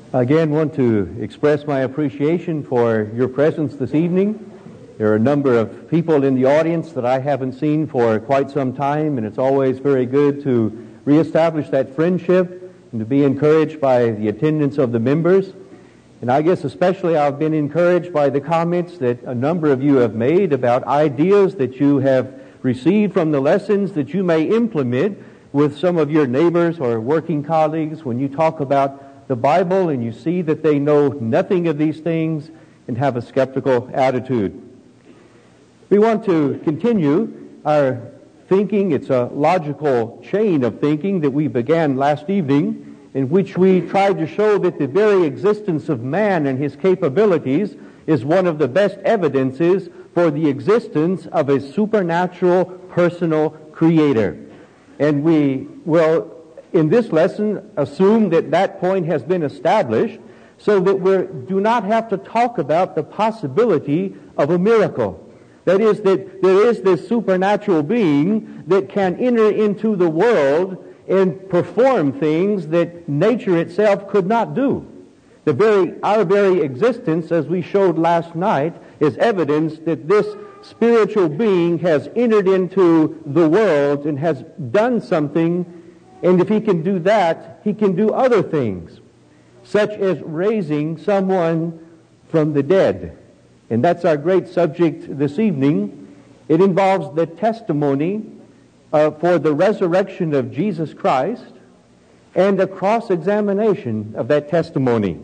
Again, want to express my appreciation for your presence this evening. There are a number of people in the audience that I haven't seen for quite some time, and it's always very good to reestablish that friendship and to be encouraged by the attendance of the members. And I guess especially I've been encouraged by the comments that a number of you have made about ideas that you have received from the lessons that you may implement with some of your neighbors or working colleagues when you talk about the Bible and you see that they know nothing of these things and have a skeptical attitude. We want to continue our thinking. It's a logical chain of thinking that we began last evening, in which we tried to show that the very existence of man and his capabilities is one of the best evidences for the existence of a supernatural personal creator. And we will, in this lesson, assume that that point has been established so that we do not have to talk about the possibility of a miracle. That is, that there is this supernatural being that can enter into the world and perform things that nature itself could not do. Our very existence, as we showed last night, is evidence that this spiritual being has entered into the world and has done something, and if he can do that, he can do other things, such as raising someone from the dead. And that's our great subject this evening. It involves the testimony for the resurrection of Jesus Christ and a cross-examination of that testimony.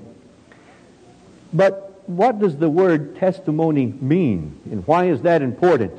But what does the word testimony mean, and why is that important?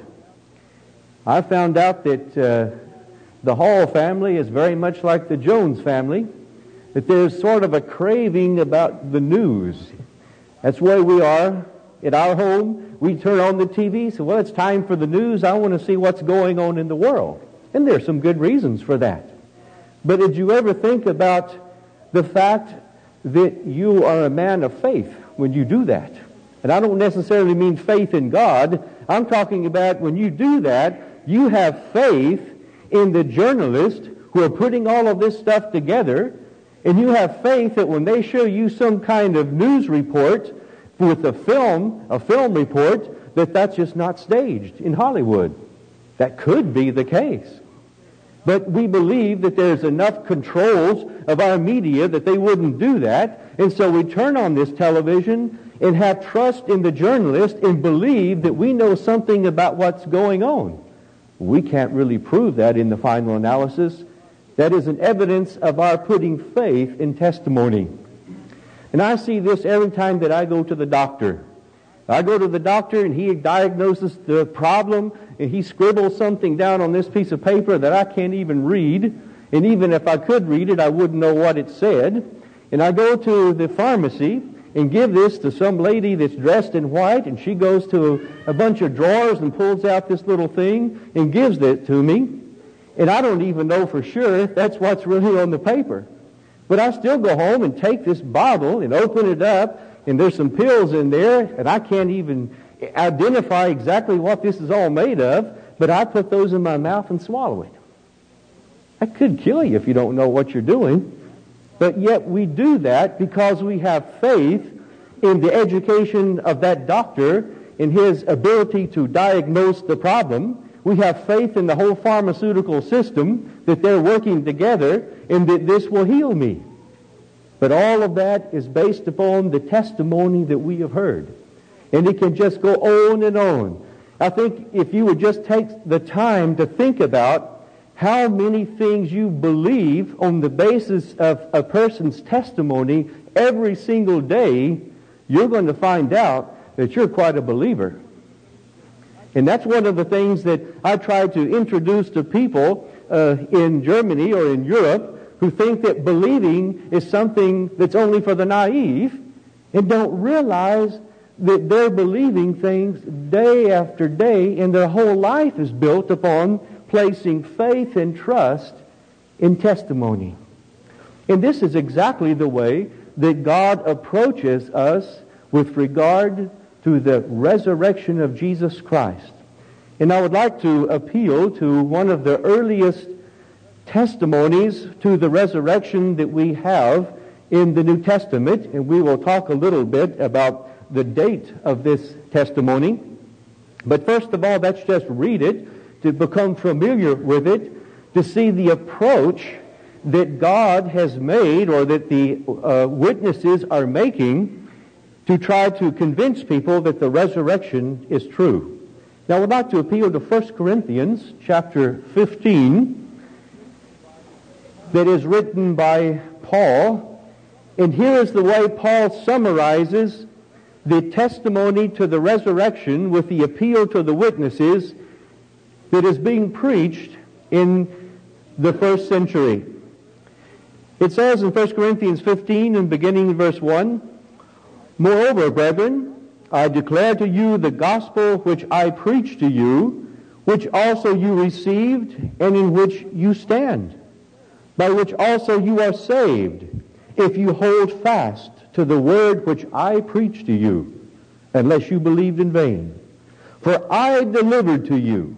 I found out that the Hall family is very much like the Jones family, that there's sort of a craving about the news. That's where we are at our home. We turn on the TV, so, well, it's time for the news. I want to see what's going on in the world. And there's some good reasons for that. But did you ever think about the fact that you are a man of faith when you do that? And I don't necessarily mean faith in God. I'm talking about when you do that, you have faith in the journalists who are putting all of this stuff together, and you have faith that when they show you some kind of news report with a film report, that's just not staged in Hollywood. That could be the case. But we believe that there's enough controls of our media that they wouldn't do that. And so we turn on this television and have trust in the journalist and believe that we know something about what's going on. We can't really prove that in the final analysis. That is an evidence of our putting faith in testimony. And I see this every time that I go to the doctor. I go to the doctor and he diagnoses the problem and he scribbles something down on this piece of paper that I can't even read. And even if I could read it, I wouldn't know what it said. And I go to the pharmacy and give this to some lady that's dressed in white, and she goes to a bunch of drawers and pulls out this little thing and gives it to me. And I don't even know for sure if that's what's really on the paper. But I still go home and take this bottle and open it up, and there's some pills in there, and I can't even identify exactly what this is all made of, but I put those in my mouth and swallow it. That could kill you if you don't know what you're doing. But yet we do that because we have faith in the education of that doctor, in his ability to diagnose the problem. We have faith in the whole pharmaceutical system, that they're working together, and that this will heal me. But all of that is based upon the testimony that we have heard. And it can just go on and on. I think if you would just take the time to think about how many things you believe on the basis of a person's testimony every single day, you're going to find out that you're quite a believer. And that's one of the things that I try to introduce to people in Germany or in Europe who think that believing is something that's only for the naive and don't realize that they're believing things day after day, and their whole life is built upon placing faith and trust in testimony. And this is exactly the way that God approaches us with regard to the resurrection of Jesus Christ. And I would like to appeal to one of the earliest testimonies to the resurrection that we have in the New Testament, and we will talk a little bit about the date of this testimony. But first of all, let's just read it to become familiar with it, to see the approach that God has made, or that the witnesses are making, to try to convince people that the resurrection is true. Now, we'd like to appeal to 1 Corinthians chapter 15, that is written by Paul. And here is the way Paul summarizes the testimony to the resurrection with the appeal to the witnesses that is being preached in the first century. It says in 1 Corinthians 15, and beginning in verse 1, "Moreover, brethren, I declare to you the gospel which I preached to you, which also you received, and in which you stand, by which also you are saved, if you hold fast to the word which I preached to you, unless you believed in vain. For I delivered to you."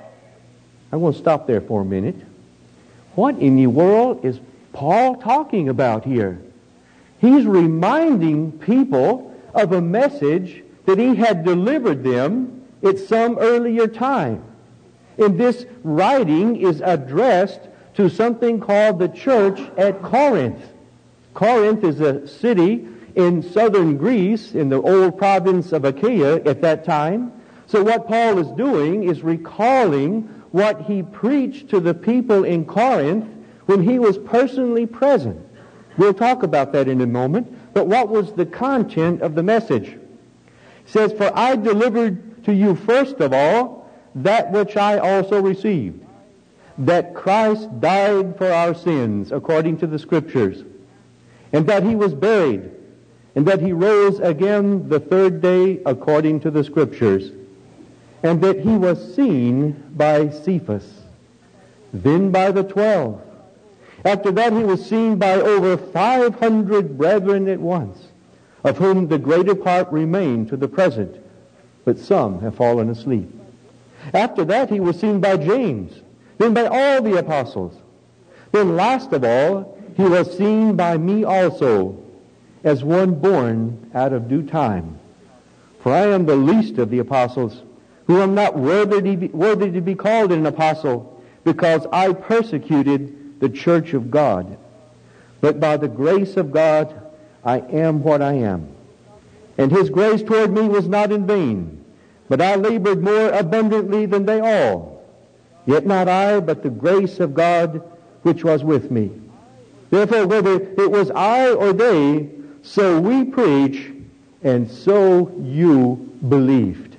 I want to stop there for a minute. What in the world is Paul talking about here? He's reminding people of a message that he had delivered them at some earlier time. And this writing is addressed to something called the church at Corinth. Corinth is a city in southern Greece, in the old province of Achaia at that time. So what Paul is doing is recalling what he preached to the people in Corinth when he was personally present. We'll talk about that in a moment. But what was the content of the message? It says, "For I delivered to you first of all that which I also received, that Christ died for our sins according to the Scriptures, and that he was buried, and that he rose again the third day according to the Scriptures, and that he was seen by Cephas, then by the 12. After that he was seen by over 500 brethren at once, of whom the greater part remain to the present, but some have fallen asleep. After that he was seen by James, then by all the apostles. Then last of all he was seen by me also, as one born out of due time. For I am the least of the apostles, who am not worthy to be called an apostle, because I persecuted the church of God. But by the grace of God I am what I am. And his grace toward me was not in vain, but I labored more abundantly than they all. Yet not I, but the grace of God which was with me. Therefore, whether it was I or they, so we preach, and so you believed."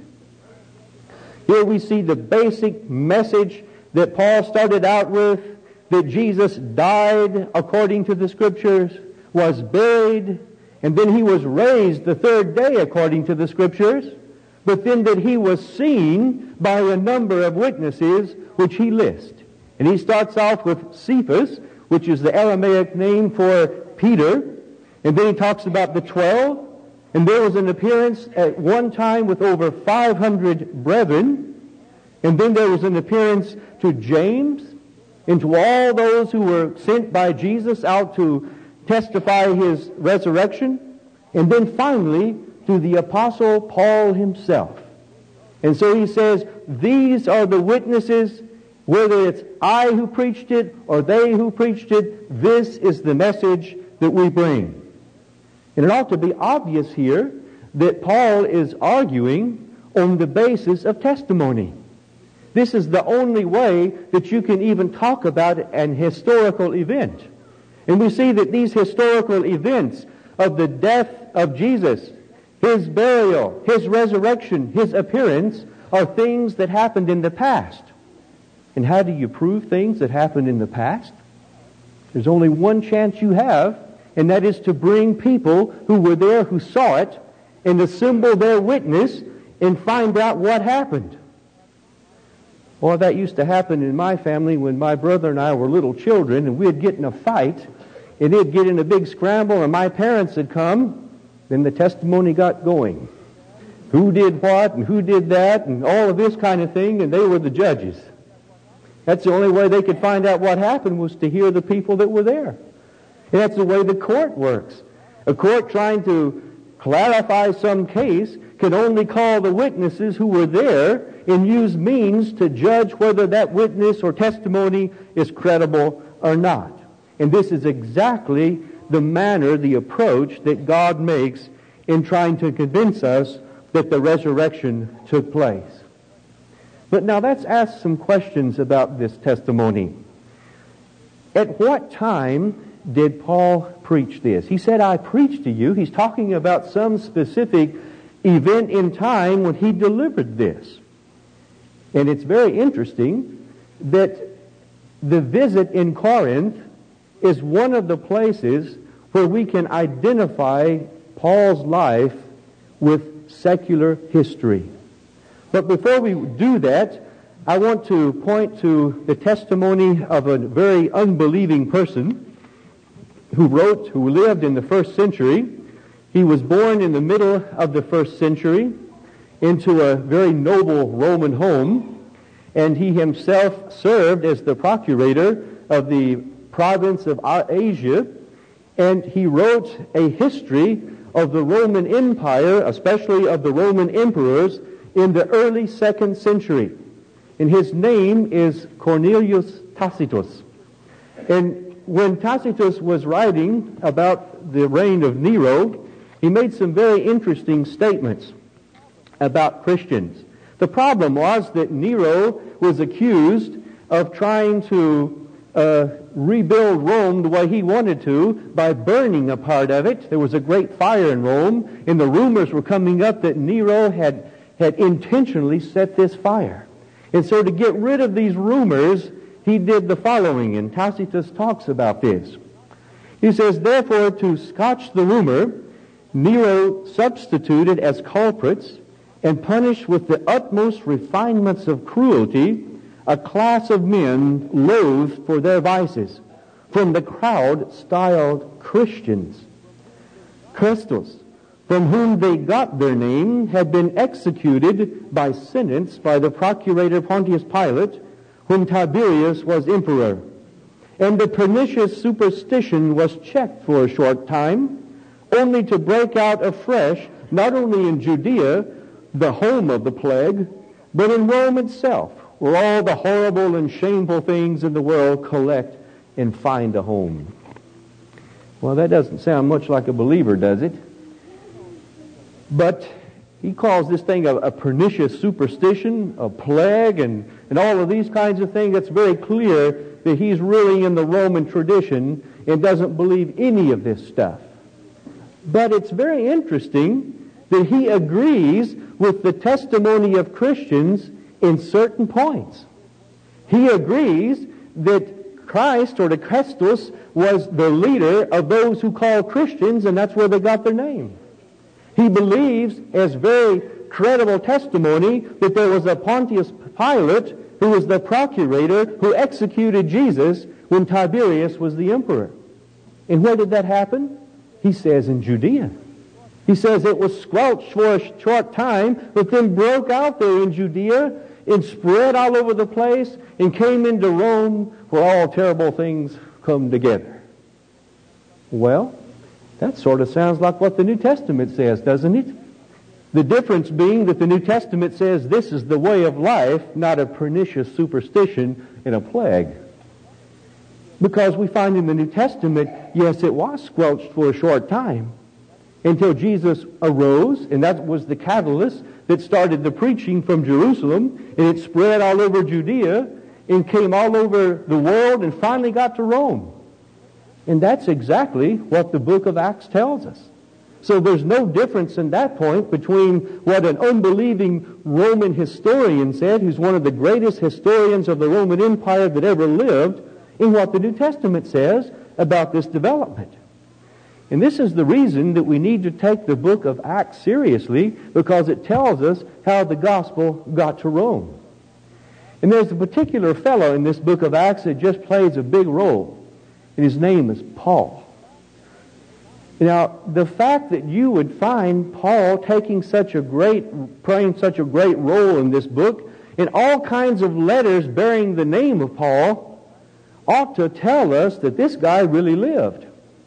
Here we see the basic message that Paul started out with, that Jesus died according to the Scriptures, was buried, and then he was raised the third day according to the Scriptures, but then that he was seen by a number of witnesses which he lists. And he starts off with Cephas, which is the Aramaic name for Peter, and then he talks about the 12, and there was an appearance at one time with over 500 brethren, and then there was an appearance to James, and to all those who were sent by Jesus out to testify his resurrection, and then finally to the Apostle Paul himself. And so he says, these are the witnesses, whether it's I who preached it or they who preached it, this is the message that we bring. And it ought to be obvious here that Paul is arguing on the basis of testimony. This is the only way that you can even talk about an historical event. And we see that these historical events of the death of Jesus, his burial, his resurrection, his appearance, are things that happened in the past. And how do you prove things that happened in the past? There's only one chance you have, and that is to bring people who were there, who saw it, and assemble their witness and find out what happened. Well, that used to happen in my family when my brother and I were little children, and we'd get in a fight, and they'd get in a big scramble, and my parents had come, then the testimony got going. Who did what, and who did that, and all of this kind of thing, and they were the judges. That's the only way they could find out what happened, was to hear the people that were there. And that's the way the court works. A court trying to clarify some case can only call the witnesses who were there and use means to judge whether that witness or testimony is credible or not. And this is exactly the manner, the approach that God makes in trying to convince us that the resurrection took place. But now let's ask some questions about this testimony. At what time did Paul preach this? He said, I preach to you. He's talking about some specific event in time when he delivered this. And it's very interesting that the visit in Corinth is one of the places where we can identify Paul's life with secular history. But before we do that, I want to point to the testimony of a very unbelieving person who lived in the first century. He was born in the middle of the first century into a very noble Roman home, and he himself served as the procurator of the province of Asia, and he wrote a history of the Roman Empire, especially of the Roman emperors, in the early 2nd century. And his name is Cornelius Tacitus. And when Tacitus was writing about the reign of Nero, he made some very interesting statements about Christians. The problem was that Nero was accused of trying to rebuild Rome the way he wanted to by burning a part of it. There was a great fire in Rome, and the rumors were coming up that Nero had intentionally set this fire. And so to get rid of these rumors, he did the following, and Tacitus talks about this. He says, therefore, to scotch the rumor, Nero substituted as culprits and punished with the utmost refinements of cruelty a class of men loathed for their vices, from the crowd styled Christians. Christus, from whom they got their name, had been executed by sentence by the procurator Pontius Pilate, whom Tiberius was emperor. And the pernicious superstition was checked for a short time, only to break out afresh, not only in Judea, the home of the plague, but in Rome itself, where all the horrible and shameful things in the world collect and find a home. Well, that doesn't sound much like a believer, does it? But he calls this thing a pernicious superstition, a plague, and all of these kinds of things. It's very clear that he's really in the Roman tradition and doesn't believe any of this stuff. But it's very interesting that he agrees with the testimony of Christians in certain points. He agrees that Christ, or the Christus, was the leader of those who call Christians, and that's where they got their name. He believes, as very credible testimony, that there was a Pontius Pilate who was the procurator who executed Jesus when Tiberius was the emperor. And where did that happen? He says in Judea. He says it was squelched for a short time, but then broke out there in Judea and spread all over the place and came into Rome, where all terrible things come together. Well, that sort of sounds like what the New Testament says, doesn't it? The difference being that the New Testament says this is the way of life, not a pernicious superstition and a plague. Because we find in the New Testament, yes, it was squelched for a short time until Jesus arose, and that was the catalyst that started the preaching from Jerusalem, and it spread all over Judea and came all over the world and finally got to Rome. And that's exactly what the book of Acts tells us. So there's no difference in that point between what an unbelieving Roman historian said, who's one of the greatest historians of the Roman Empire that ever lived, and what the New Testament says about this development. And this is the reason that we need to take the book of Acts seriously, because it tells us how the gospel got to Rome. And there's a particular fellow in this book of Acts that just plays a big role. And his name is Paul. Now, the fact that you would find Paul playing such a great role in this book, and all kinds of letters bearing the name of Paul, ought to tell us that this guy really lived.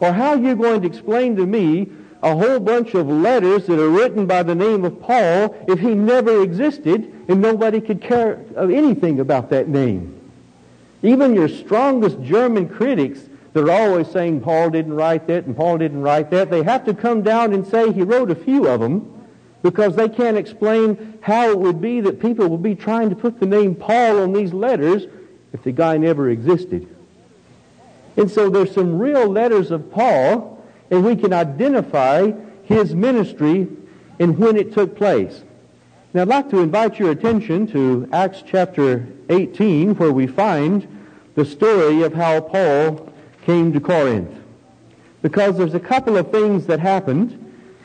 Or how are you going to explain to me a whole bunch of letters that are written by the name of Paul if he never existed and nobody could care anything about that name? Even your strongest German critics that are always saying Paul didn't write that and Paul didn't write that, they have to come down and say he wrote a few of them, because they can't explain how it would be that people will be trying to put the name Paul on these letters if the guy never existed. And so there's some real letters of Paul, and we can identify his ministry and when it took place. Now I'd like to invite your attention to Acts chapter 18, where we find the story of how Paul came to Corinth. Because there's a couple of things that happened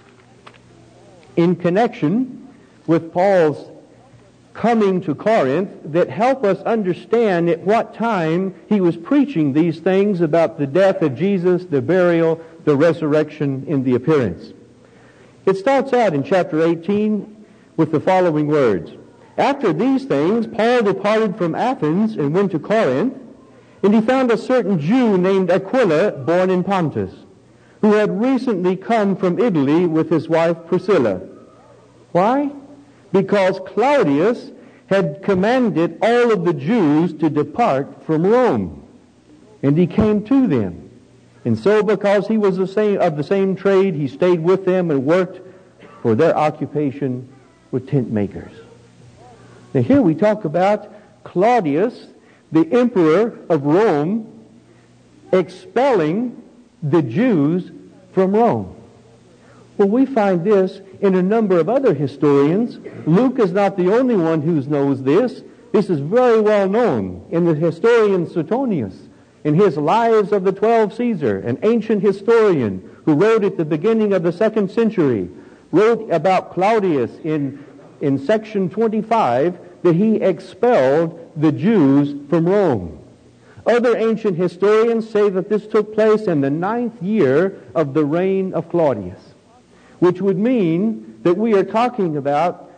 in connection with Paul's coming to Corinth that help us understand at what time he was preaching these things about the death of Jesus, the burial, the resurrection, and the appearance. It starts out in chapter 18 with the following words. After these things, Paul departed from Athens and went to Corinth, and he found a certain Jew named Aquila, born in Pontus, who had recently come from Italy with his wife Priscilla. Why? Because Claudius had commanded all of the Jews to depart from Rome, and he came to them. And so because he was of the same trade, he stayed with them and worked, for their occupation were tent makers. Now here we talk about Claudius, the emperor of Rome, expelling the Jews from Rome. Well, we find this in a number of other historians. Luke is not the only one who knows this. This is very well known in the historian Suetonius, in his Lives of the 12 Caesar, an ancient historian who wrote at the beginning of the 2nd century, wrote about Claudius in section 25 that he expelled the Jews from Rome. Other ancient historians say that this took place in the 9th year of the reign of Claudius, which would mean that we are talking about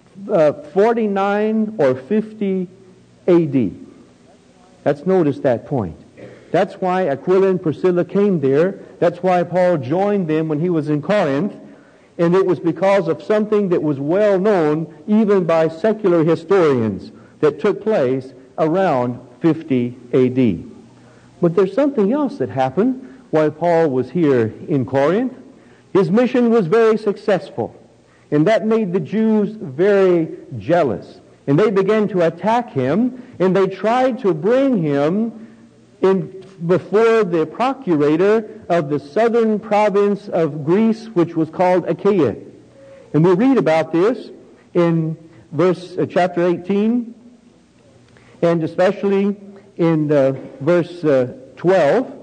49 or 50 A.D. Let's notice that point. That's why Aquila and Priscilla came there. That's why Paul joined them when he was in Corinth. And it was because of something that was well known even by secular historians that took place around 50 A.D. But there's something else that happened while Paul was here in Corinth. His mission was very successful, and that made the Jews very jealous. And they began to attack him, and they tried to bring him in before the procurator of the southern province of Greece, which was called Achaia. And we read about this in chapter 18, and especially in verse 12.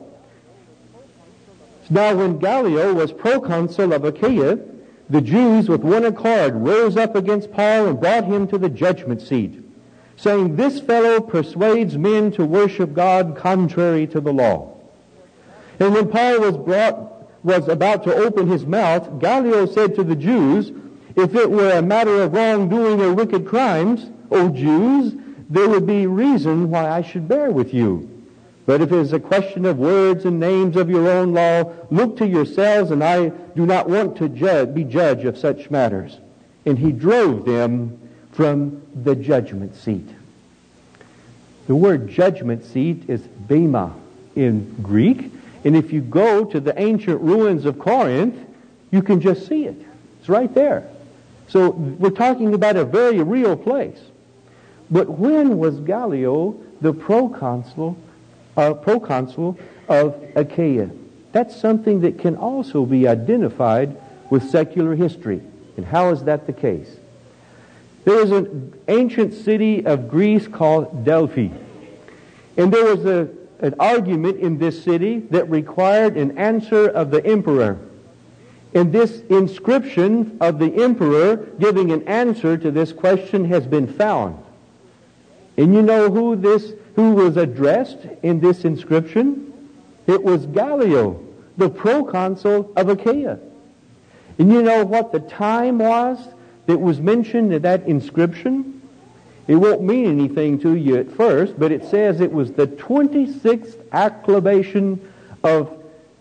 Now when Gallio was proconsul of Achaia, the Jews with one accord rose up against Paul and brought him to the judgment seat, saying, "This fellow persuades men to worship God contrary to the law." And when Paul was about to open his mouth, Gallio said to the Jews, "If it were a matter of wrongdoing or wicked crimes, O Jews, there would be reason why I should bear with you. But if it is a question of words and names of your own law, look to yourselves, and I do not want to be judge of such matters." And he drove them from the judgment seat. The word judgment seat is bema in Greek, and if you go to the ancient ruins of Corinth, you can just see it. It's right there. So we're talking about a very real place. But when was Gallio the proconsul of Achaia? That's something that can also be identified with secular history. And how is that the case? There is an ancient city of Greece called Delphi. And there was an argument in this city that required an answer of the emperor. And this inscription of the emperor giving an answer to this question has been found. And you know who was addressed in this inscription? It was Gallio, the proconsul of Achaia. And you know what the time was that was mentioned in that inscription? It won't mean anything to you at first, but it says it was the 26th acclamation of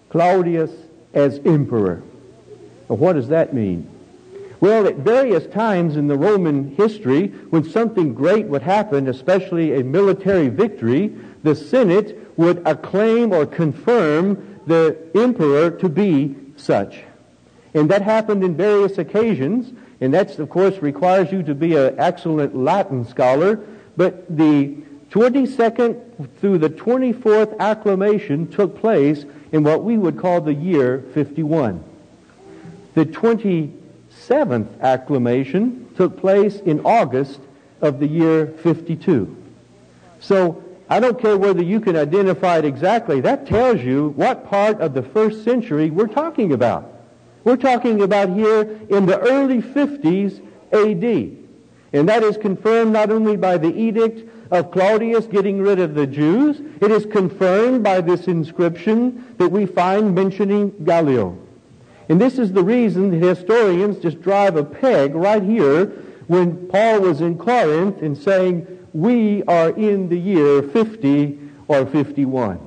Claudius as emperor. Now, what does that mean? Well, at various times in the Roman history, when something great would happen, especially a military victory, the Senate would acclaim or confirm the emperor to be such. And that happened in various occasions, and that, of course, requires you to be an excellent Latin scholar. But the 22nd through the 24th acclamation took place in what we would call the year 51. The 27th acclamation took place in August of the year 52. So, I don't care whether you can identify it exactly. That tells you what part of the first century we're talking about. We're talking about here in the early 50s A.D. And that is confirmed not only by the edict of Claudius getting rid of the Jews, it is confirmed by this inscription that we find mentioning Gallio. And this is the reason the historians just drive a peg right here when Paul was in Corinth and saying, we are in the year 50 or 51.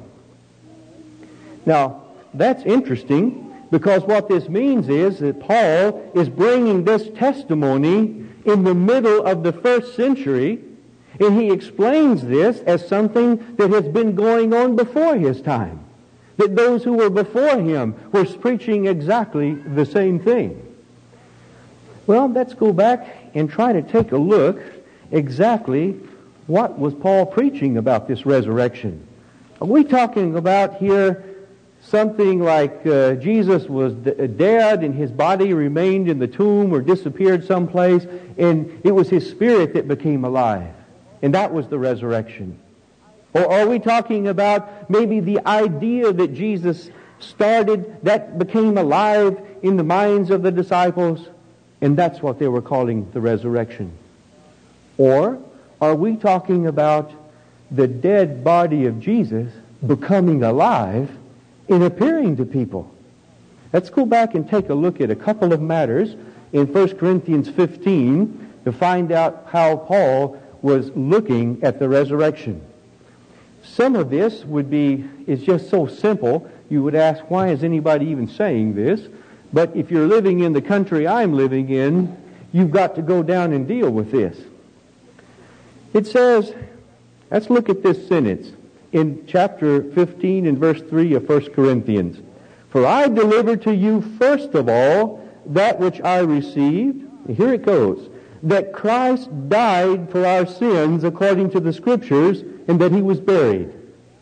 Now, that's interesting, because what this means is that Paul is bringing this testimony in the middle of the first century, and he explains this as something that has been going on before his time. That those who were before him were preaching exactly the same thing. Well, let's go back and try to take a look exactly what was Paul preaching about this resurrection. Are we talking about here something like Jesus was dead and his body remained in the tomb or disappeared someplace, and it was his spirit that became alive, and that was the resurrection? Or are we talking about maybe the idea that Jesus started, that became alive in the minds of the disciples, and that's what they were calling the resurrection? Or are we talking about the dead body of Jesus becoming alive and appearing to people? Let's go back and take a look at a couple of matters in 1 Corinthians 15 to find out how Paul was looking at the resurrection. Some of this is just so simple, you would ask, why is anybody even saying this? But if you're living in the country I'm living in, you've got to go down and deal with this. It says, let's look at this sentence in chapter 15 and verse 3 of 1 Corinthians. For I delivered to you first of all that which I received, and here it goes, that Christ died for our sins according to the Scriptures, and that he was buried.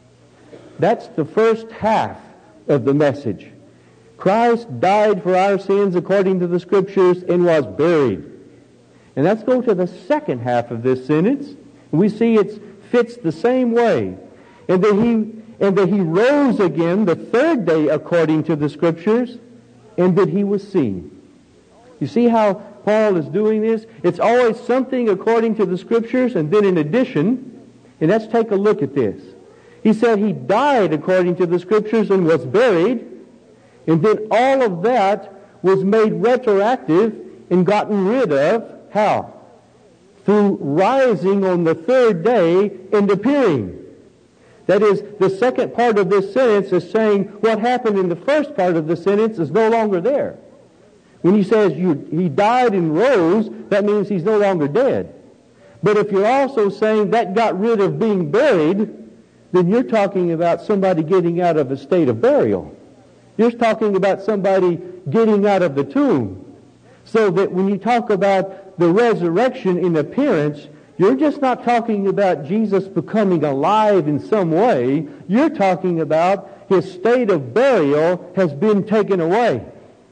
That's the first half of the message. Christ died for our sins according to the Scriptures and was buried. And let's go to the second half of this sentence. We see it fits the same way. And that he rose again the third day according to the Scriptures, and that he was seen. You see how Paul is doing this? It's always something according to the Scriptures, and then in addition, and let's take a look at this. He said he died according to the Scriptures and was buried, and then all of that was made retroactive and gotten rid of. How? Through rising on the third day and appearing. That is, the second part of this sentence is saying what happened in the first part of the sentence is no longer there. When he says he died and rose, that means he's no longer dead. But if you're also saying that got rid of being buried, then you're talking about somebody getting out of a state of burial. You're talking about somebody getting out of the tomb. So that when you talk about the resurrection in appearance, you're just not talking about Jesus becoming alive in some way. You're talking about his state of burial has been taken away.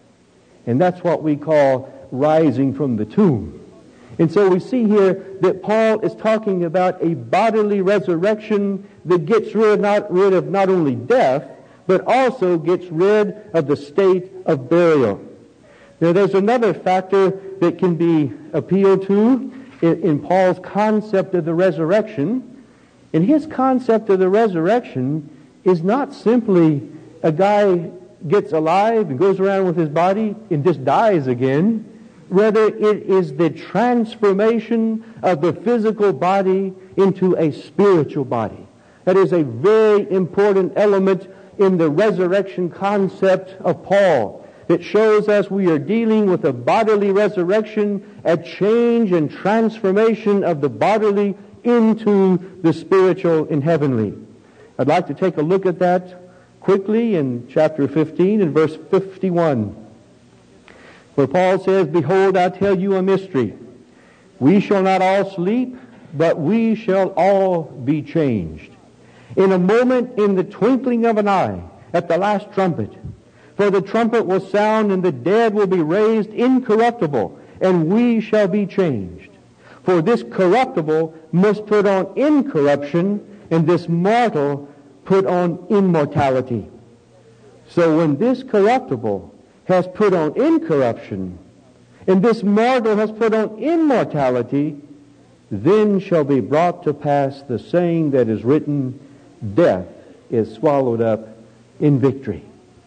And that's what we call rising from the tomb. And so we see here that Paul is talking about a bodily resurrection that gets rid of not only death, but also gets rid of the state of burial. Now there's another factor that can be appealed to in Paul's concept of the resurrection. And his concept of the resurrection is not simply a guy gets alive and goes around with his body and just dies again. Rather, it is the transformation of the physical body into a spiritual body. That is a very important element in the resurrection concept of Paul. It shows us we are dealing with a bodily resurrection, a change and transformation of the bodily into the spiritual and heavenly. I'd like to take a look at that quickly in chapter 15 and verse 51, where Paul says, "Behold, I tell you a mystery. We shall not all sleep, but we shall all be changed. In a moment, in the twinkling of an eye, at the last trumpet. For the trumpet will sound, and the dead will be raised incorruptible, and we shall be changed. For this corruptible must put on incorruption, and this mortal put on immortality." So when this corruptible has put on incorruption, and this mortal has put on immortality, then shall be brought to pass the saying that is written, "Death is swallowed up in victory."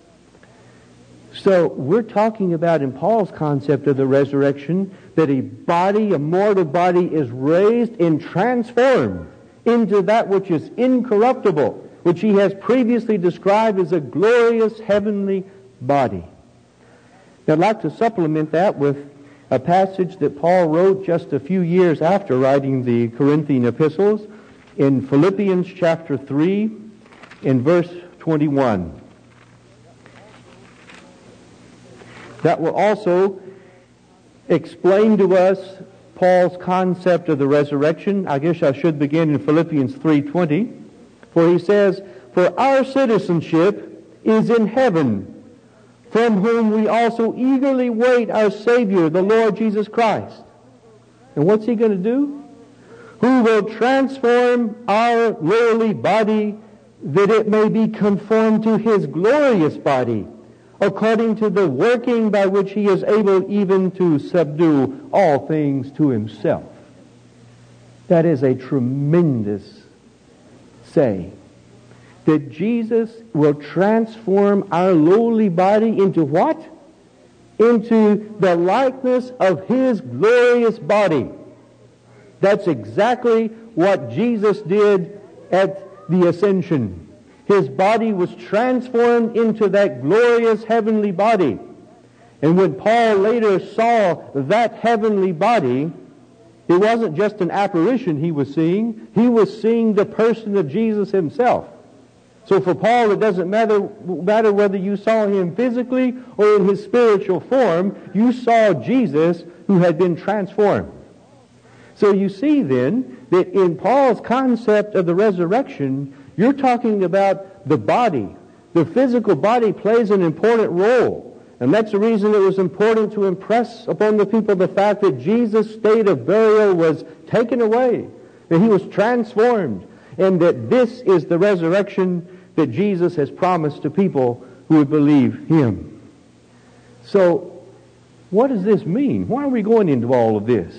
So we're talking about in Paul's concept of the resurrection that a body, a mortal body, is raised and transformed into that which is incorruptible, which he has previously described as a glorious heavenly body. Now, I'd like to supplement that with a passage that Paul wrote just a few years after writing the Corinthian epistles in Philippians chapter 3 in verse 21. That will also explain to us Paul's concept of the resurrection. I guess I should begin in Philippians 3:20, for he says, "For our citizenship is in heaven, from whom we also eagerly wait our Savior, the Lord Jesus Christ." And what's he going to do? "Who will transform our lowly body, that it may be conformed to his glorious body, according to the working by which he is able even to subdue all things to himself." That is a tremendous saying. That Jesus will transform our lowly body into what? Into the likeness of his glorious body. That's exactly what Jesus did at the ascension. His body was transformed into that glorious heavenly body. And when Paul later saw that heavenly body, it wasn't just an apparition he was seeing. He was seeing the person of Jesus himself. So for Paul, it doesn't matter whether you saw him physically or in his spiritual form. You saw Jesus who had been transformed. So you see then that in Paul's concept of the resurrection, you're talking about the body. The physical body plays an important role. And that's the reason it was important to impress upon the people the fact that Jesus' state of burial was taken away, that he was transformed, and that this is the resurrection that Jesus has promised to people who would believe him. So, what does this mean? Why are we going into all of this?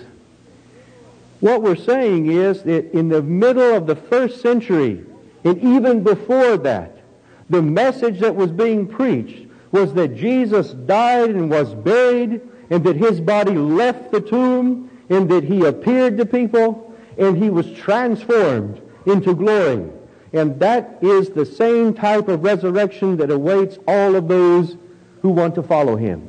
What we're saying is that in the middle of the first century, and even before that, the message that was being preached was that Jesus died and was buried, and that his body left the tomb, and that he appeared to people, and he was transformed into glory. And that is the same type of resurrection that awaits all of those who want to follow him.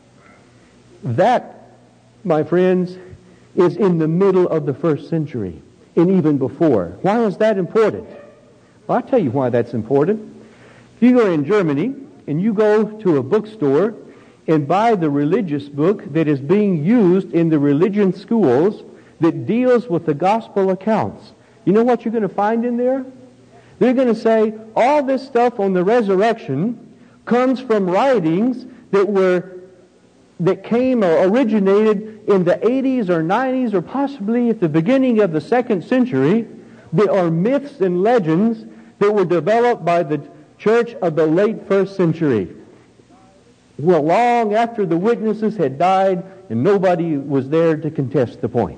That, my friends, is in the middle of the first century, and even before. Why is that important? Well, I'll tell you why that's important. If you go in Germany, and you go to a bookstore and buy the religious book that is being used in the religion schools that deals with the gospel accounts, you know what you're going to find in there? They're going to say all this stuff on the resurrection comes from writings that came or originated in the 80s or 90s or possibly at the beginning of the 2nd century. They are myths and legends that were developed by the church of the late 1st century. Well, long after the witnesses had died and nobody was there to contest the point.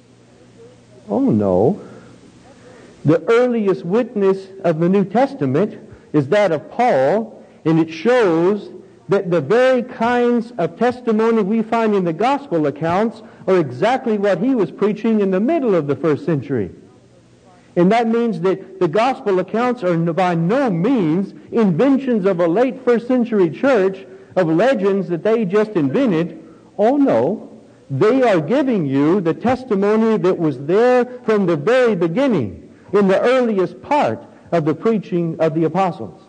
Oh no. The earliest witness of the New Testament is that of Paul, and it shows that the very kinds of testimony we find in the gospel accounts are exactly what he was preaching in the middle of the 1st century. And that means that the gospel accounts are by no means inventions of a late first century church of legends that they just invented. Oh no, they are giving you the testimony that was there from the very beginning, in the earliest part of the preaching of the apostles.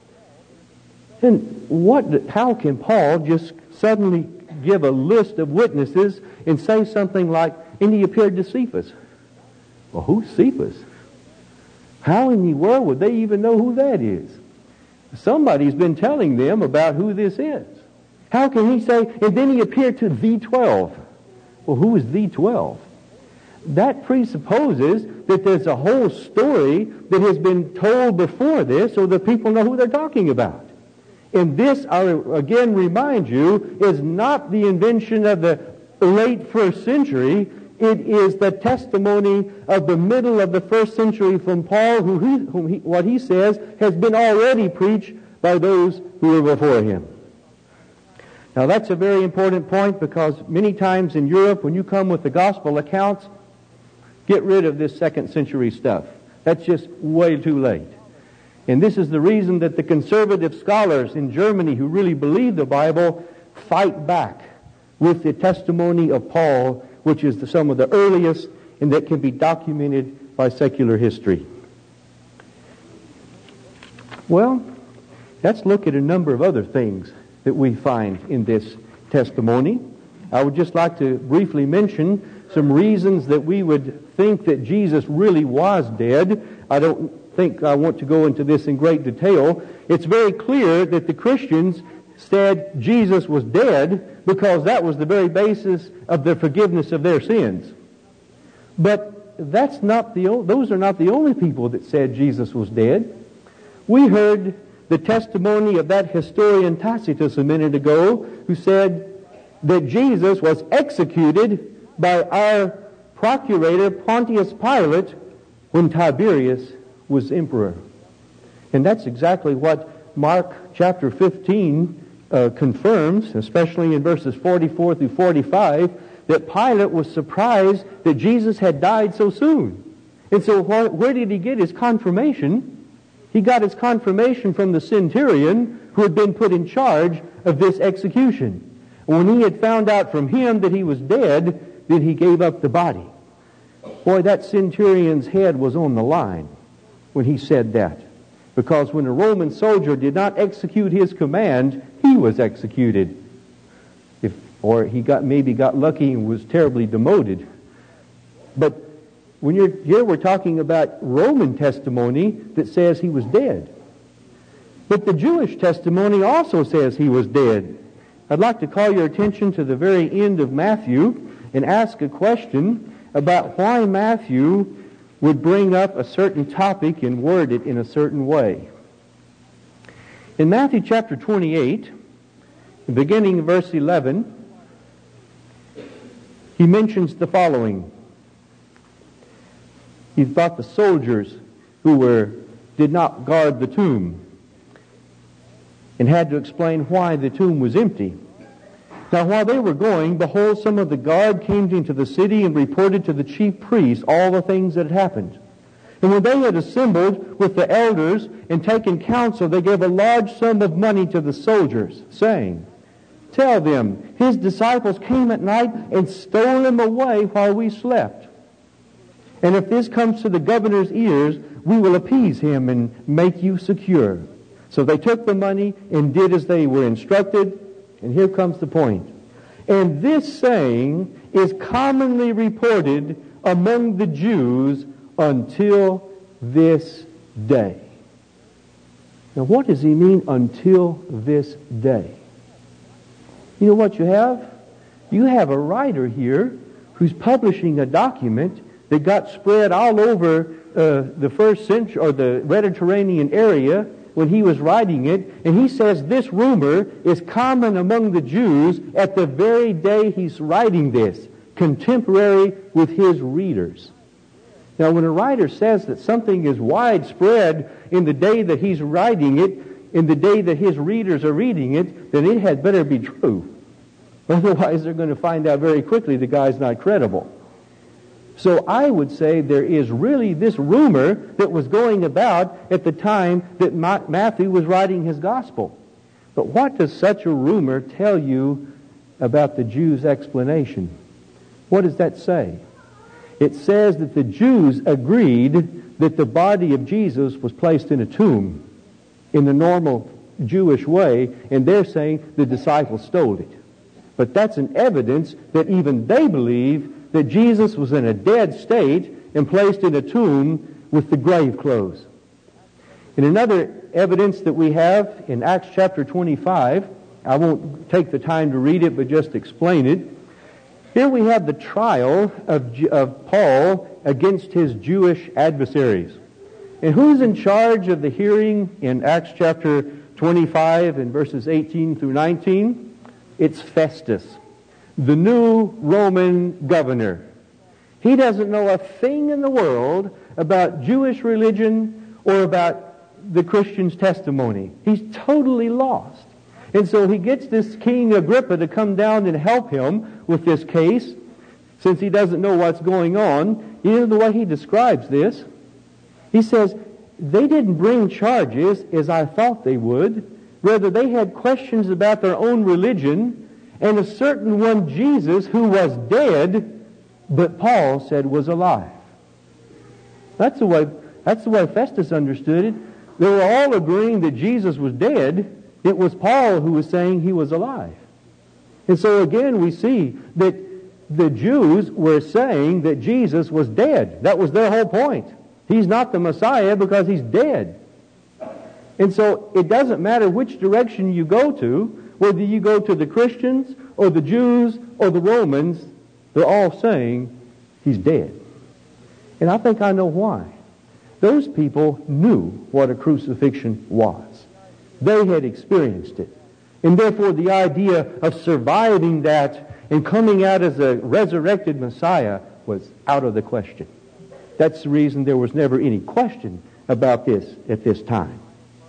And how can Paul just suddenly give a list of witnesses and say something like, and he appeared to Cephas? Well, who's Cephas? How in the world would they even know who that is? Somebody's been telling them about who this is. How can he say, and then he appeared to the 12? Well, who is the 12? That presupposes that there's a whole story that has been told before this so that people know who they're talking about. And this, I again remind you, is not the invention of the late first century. It is the testimony of the middle of the first century from Paul, what he says has been already preached by those who were before him. Now that's a very important point, because many times in Europe, when you come with the gospel accounts, get rid of this second century stuff. That's just way too late. And this is the reason that the conservative scholars in Germany who really believe the Bible fight back with the testimony of Paul, which is some of the earliest and that can be documented by secular history. Well, let's look at a number of other things that we find in this testimony. I would just like to briefly mention some reasons that we would think that Jesus really was dead. I don't think I want to go into this in great detail. It's very clear that the Christians said Jesus was dead because that was the very basis of the forgiveness of their sins. But those are not the only people that said Jesus was dead. We heard the testimony of that historian Tacitus a minute ago, who said that Jesus was executed by our procurator Pontius Pilate when Tiberius was emperor. And that's exactly what Mark chapter 15 confirms, especially in verses 44 through 45, that Pilate was surprised that Jesus had died so soon. And so where did he get his confirmation? He got his confirmation from the centurion who had been put in charge of this execution. When he had found out from him that he was dead, then he gave up the body. Boy, that centurion's head was on the line when he said that. Because when a Roman soldier did not execute his command, he was executed. Or he maybe got lucky and was terribly demoted. But here we're talking about Roman testimony that says he was dead. But the Jewish testimony also says he was dead. I'd like to call your attention to the very end of Matthew and ask a question about why Matthew would bring up a certain topic and word it in a certain way. In Matthew chapter 28, beginning in verse 11, he mentions the following. He's about the soldiers who did not guard the tomb and had to explain why the tomb was empty. Now while they were going, behold, some of the guard came into the city and reported to the chief priests all the things that had happened. And when they had assembled with the elders and taken counsel, they gave a large sum of money to the soldiers, saying, "Tell them, his disciples came at night and stole him away while we slept. And if this comes to the governor's ears, we will appease him and make you secure." So they took the money and did as they were instructed. And here comes the point. And this saying is commonly reported among the Jews until this day. Now what does he mean, until this day? You know what you have? You have a writer here who's publishing a document that got spread all over the first century, or the Mediterranean area, when he was writing it, and he says this rumor is common among the Jews at the very day he's writing this, contemporary with his readers. Now when a writer says that something is widespread in the day that he's writing it, in the day that his readers are reading it, then it had better be true. Otherwise they're going to find out very quickly the guy's not credible. So I would say there is really this rumor that was going about at the time that Matthew was writing his gospel. But what does such a rumor tell you about the Jews' explanation? What does that say? It says that the Jews agreed that the body of Jesus was placed in a tomb in the normal Jewish way, and they're saying the disciples stole it. But that's an evidence that even they believe that Jesus was in a dead state and placed in a tomb with the grave clothes. And another evidence that we have in Acts chapter 25, I won't take the time to read it, but just explain it. Here we have the trial of Paul against his Jewish adversaries. And who's in charge of the hearing in Acts chapter 25 and verses 18 through 19? It's Festus, the new Roman governor. He doesn't know a thing in the world about Jewish religion or about the Christian's testimony. He's totally lost. And so he gets this King Agrippa to come down and help him with this case, since he doesn't know what's going on. You know the way he describes this? He says, they didn't bring charges as I thought they would. Rather, they had questions about their own religion and a certain one Jesus who was dead, but Paul said was alive. That's the way Festus understood it. They were all agreeing that Jesus was dead. It was Paul who was saying he was alive. And so again we see that the Jews were saying that Jesus was dead. That was their whole point. He's not the Messiah because he's dead. And so it doesn't matter which direction you go to, whether you go to the Christians or the Jews or the Romans, they're all saying he's dead. And I think I know why. Those people knew what a crucifixion was. They had experienced it. And therefore the idea of surviving that and coming out as a resurrected Messiah was out of the question. That's the reason there was never any question about this at this time.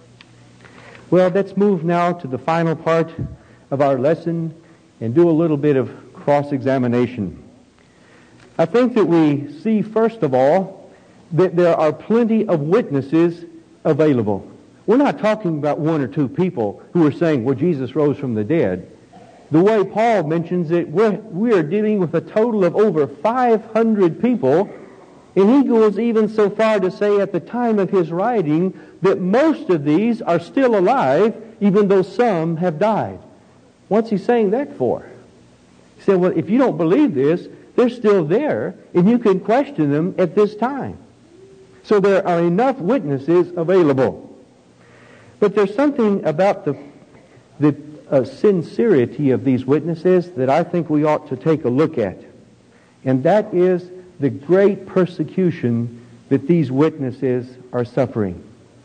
Well, let's move now to the final part of our lesson and do a little bit of cross-examination. I think that we see, first of all, that there are plenty of witnesses available. We're not talking about one or two people who are saying, well, Jesus rose from the dead. The way Paul mentions it, we're dealing with a total of over 500 people, and he goes even so far to say at the time of his writing that most of these are still alive, even though some have died. What's he saying that for? He said, well, if you don't believe this, they're still there, and you can question them at this time. So there are enough witnesses available. But there's something about the sincerity of these witnesses that I think we ought to take a look at. And that is the great persecution that these witnesses are suffering.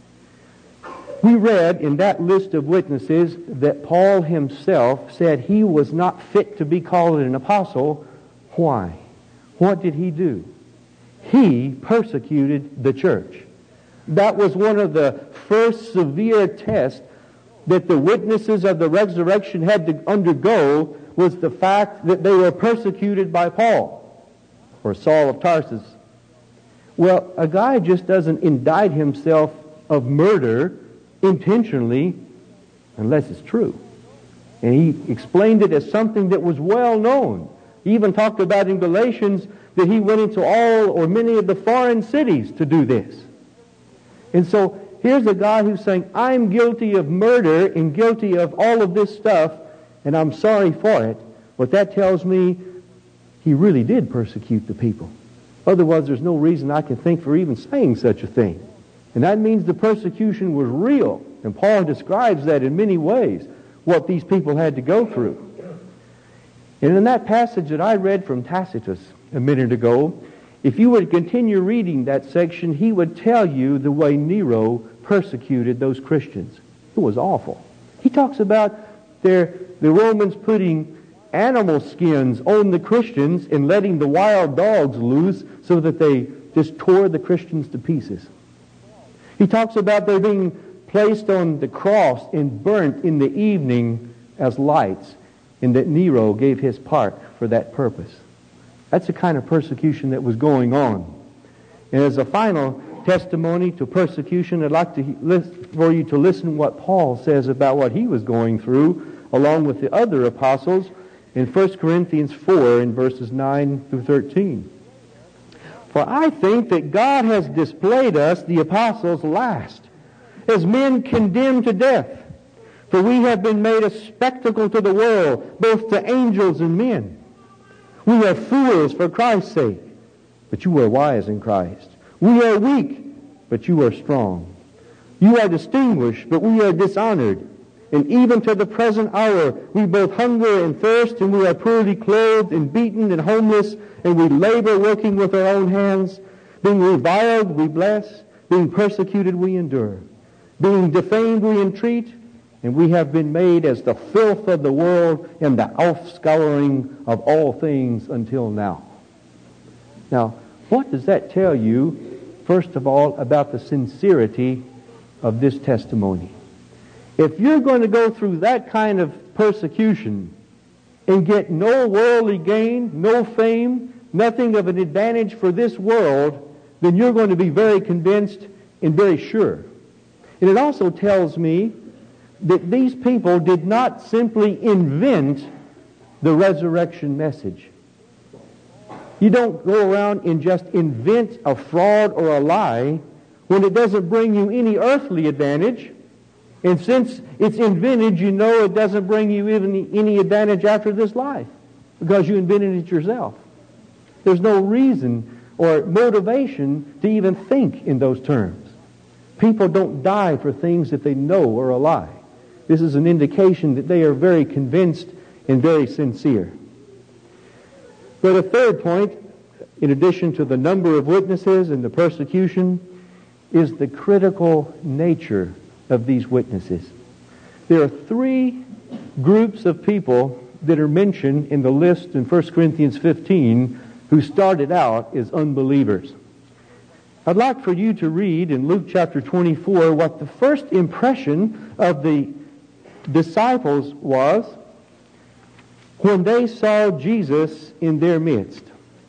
We read in that list of witnesses that Paul himself said he was not fit to be called an apostle. Why? What did he do? He persecuted the church. That was one of the first severe tests that the witnesses of the resurrection had to undergo, was the fact that they were persecuted by Paul, or Saul of Tarsus. Well, a guy just doesn't indict himself of murder intentionally unless it's true. And he explained it as something that was well known. He even talked about in Galatians that he went into all or many of the foreign cities to do this. And so here's a guy who's saying, I'm guilty of murder and guilty of all of this stuff, and I'm sorry for it. But that tells me he really did persecute the people. Otherwise, there's no reason I can think for even saying such a thing. And that means the persecution was real. And Paul describes that in many ways, what these people had to go through. And in that passage that I read from Tacitus a minute ago, if you were to continue reading that section, he would tell you the way Nero persecuted those Christians. It was awful. He talks about the Romans putting animal skins on the Christians and letting the wild dogs loose so that they just tore the Christians to pieces. He talks about their being placed on the cross and burnt in the evening as lights, and that Nero gave his part for that purpose. That's the kind of persecution that was going on. And as a final testimony to persecution, I'd like for you to listen what Paul says about what he was going through, along with the other apostles, in 1 Corinthians 4 in verses 9 through 13. For I think that God has displayed us, the apostles, last, as men condemned to death. For we have been made a spectacle to the world, both to angels and men. We are fools for Christ's sake, but you are wise in Christ. We are weak, but you are strong. You are distinguished, but we are dishonored. And even to the present hour, we both hunger and thirst, and we are poorly clothed and beaten and homeless, and we labor working with our own hands. Being reviled, we bless. Being persecuted, we endure. Being defamed, we entreat. And we have been made as the filth of the world and the offscouring of all things until now. Now, what does that tell you, first of all, about the sincerity of this testimony? If you're going to go through that kind of persecution and get no worldly gain, no fame, nothing of an advantage for this world, then you're going to be very convinced and very sure. And it also tells me that these people did not simply invent the resurrection message. You don't go around and just invent a fraud or a lie when it doesn't bring you any earthly advantage. And since it's invented, you know it doesn't bring you even any advantage after this life because you invented it yourself. There's no reason or motivation to even think in those terms. People don't die for things that they know are a lie. This is an indication that they are very convinced and very sincere. But a third point, in addition to the number of witnesses and the persecution, is the critical nature of these witnesses. There are three groups of people that are mentioned in the list in 1 Corinthians 15 who started out as unbelievers. I'd like for you to read in Luke chapter 24 what the first impression of the disciples was when they saw Jesus in their midst.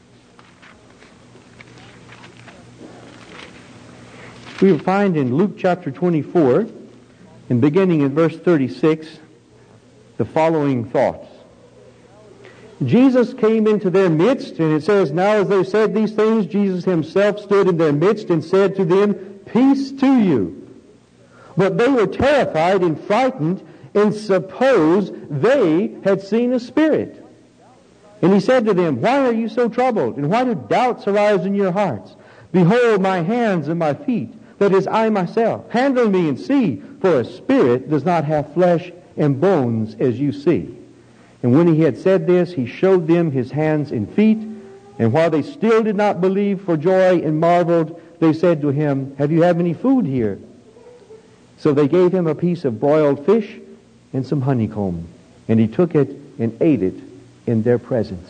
We will find in Luke chapter 24, and beginning in verse 36, the following thoughts. Jesus came into their midst, and it says, Now as they said these things, Jesus himself stood in their midst and said to them, Peace to you. But they were terrified and frightened, and supposed they had seen a spirit. And he said to them, Why are you so troubled? And why do doubts arise in your hearts? Behold my hands and my feet, that is I myself. Handle me and see, for a spirit does not have flesh and bones as you see. And when he had said this, he showed them his hands and feet. And while they still did not believe for joy and marveled, they said to him, Have you had any food here? So they gave him a piece of broiled fish and some honeycomb. And he took it and ate it in their presence.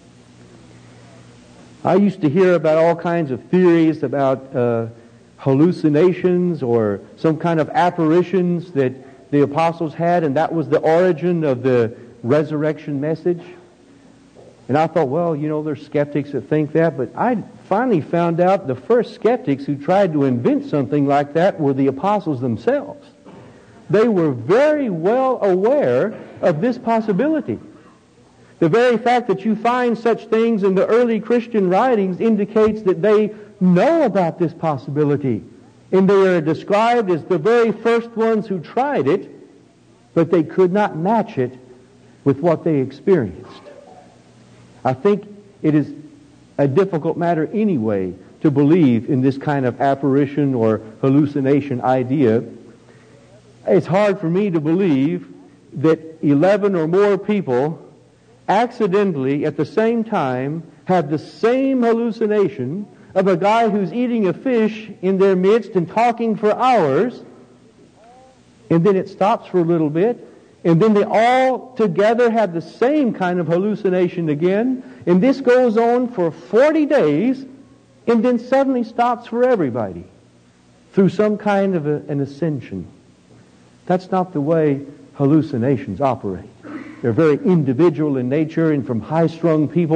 I used to hear about all kinds of theories about hallucinations or some kind of apparitions that the apostles had, and that was the origin of the resurrection message. And I thought, well, there's skeptics that think that, but I finally found out the first skeptics who tried to invent something like that were the apostles themselves. They were very well aware of this possibility. The very fact that you find such things in the early Christian writings indicates that they know about this possibility. And they are described as the very first ones who tried it, but they could not match it with what they experienced. I think it is a difficult matter anyway to believe in this kind of apparition or hallucination idea. It's hard for me to believe that 11 or more people accidentally at the same time have the same hallucination of a guy who's eating a fish in their midst and talking for hours, and then it stops for a little bit, and then they all together have the same kind of hallucination again, and this goes on for 40 days, and then suddenly stops for everybody through some kind of an ascension. That's not the way hallucinations operate. They're very individual in nature, and from high-strung people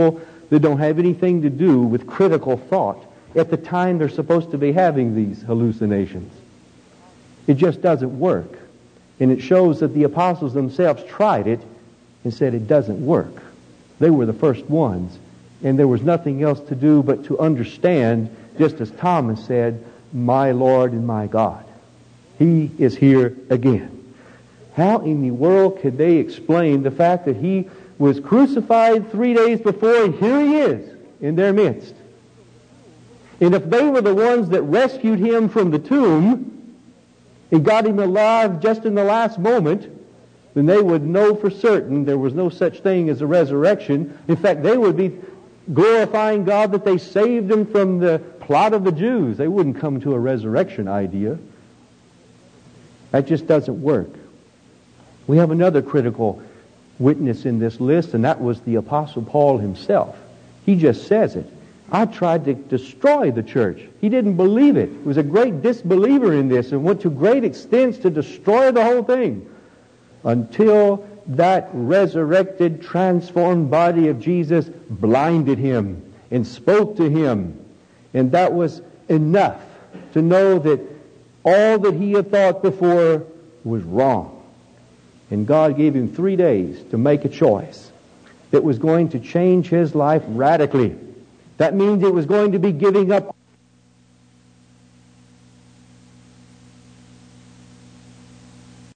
that don't have anything to do with critical thought at the time they're supposed to be having these hallucinations. It just doesn't work. And it shows that the apostles themselves tried it and said it doesn't work. They were the first ones, and there was nothing else to do but to understand, just as Thomas said, my Lord and my God. He is here again. How in the world could they explain the fact that He was crucified 3 days before, and here He is in their midst? And if they were the ones that rescued Him from the tomb and got Him alive just in the last moment, then they would know for certain there was no such thing as a resurrection. In fact, they would be glorifying God that they saved Him from the plot of the Jews. They wouldn't come to a resurrection idea. That just doesn't work. We have another critical witness in this list, and that was the Apostle Paul himself. He just says it. I tried to destroy the church. He didn't believe it. He was a great disbeliever in this and went to great extents to destroy the whole thing until that resurrected, transformed body of Jesus blinded him and spoke to him. And that was enough to know that all that he had thought before was wrong. And God gave him 3 days to make a choice that was going to change his life radically. That means it was going to be giving up